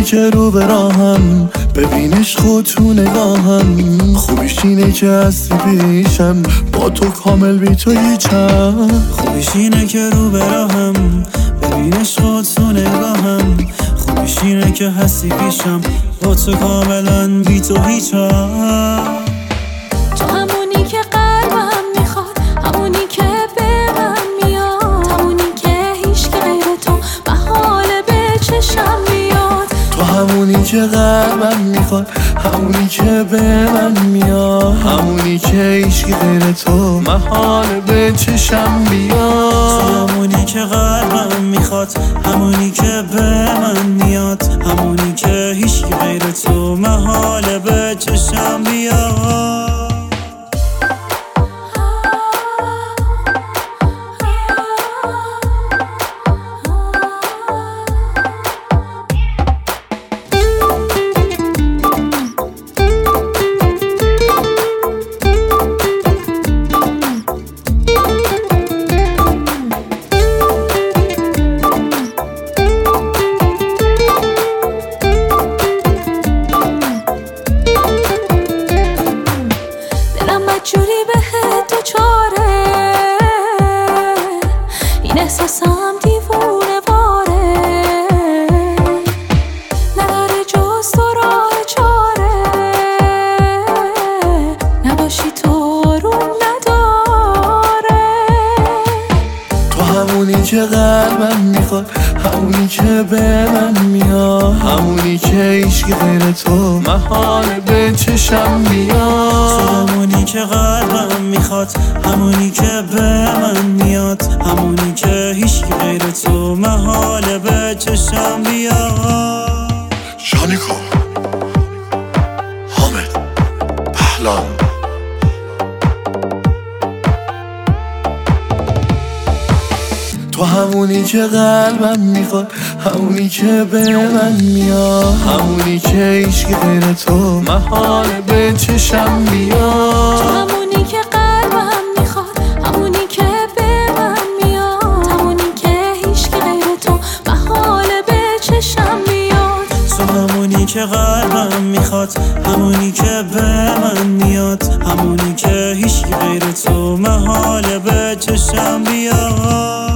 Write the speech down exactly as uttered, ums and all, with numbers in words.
که رو به راهم، ببینش خود تو نگاهم. خوبیش اینه که هستی پیشم، با تو کامل بی تو هیچم. خوبیش اینه که رو به راهم، ببینش خود تو نگاهم. خوبیش اینه که هستی پیشم، با تو کاملا بی تو هیچم. تو همونی که قلبم میخواد، همونی که به من میاد، همونی که هیچ که غیر تو محاله به چشم بیاد. تو همونی که قلبم میخواد، همونی که به من میاد، همونی که هیچ که غیر تو محاله به چشم بیاد. تو همونی که قلبم میخواد، همونی که به من میاد، همونی که هیچ که غیر تو محاله به چشم بیاد. جوری بهت دوچاره، این احساسم دیوونه واره. نداره جز تو راه چاره، نباشی تو روم نداره. تو همونی که قلبم میخواد، همونی که به من میاد، همونی که هیچ که غیر تو محاله به چشم بیاد. تو همونی که قلبم میخواد، همونی که به من میاد، همونی که هیچ که غیر تو محاله به چشم بیاد. شانیکو حامد پهلان. تو همونی که قلبم میخواد، همونی که به من میاد، همونی که هیچ که غیر تو محاله به چشم بیاد. تو همونی که قلبم میخواد، همونی که به من میاد، همونی که هیچ که غیر تو محاله به چشم بیاد. تو همونی که قلبم میخواد، همونی که به من میاد، همونی که هیچ که غیر تو محاله به چشم بیاد.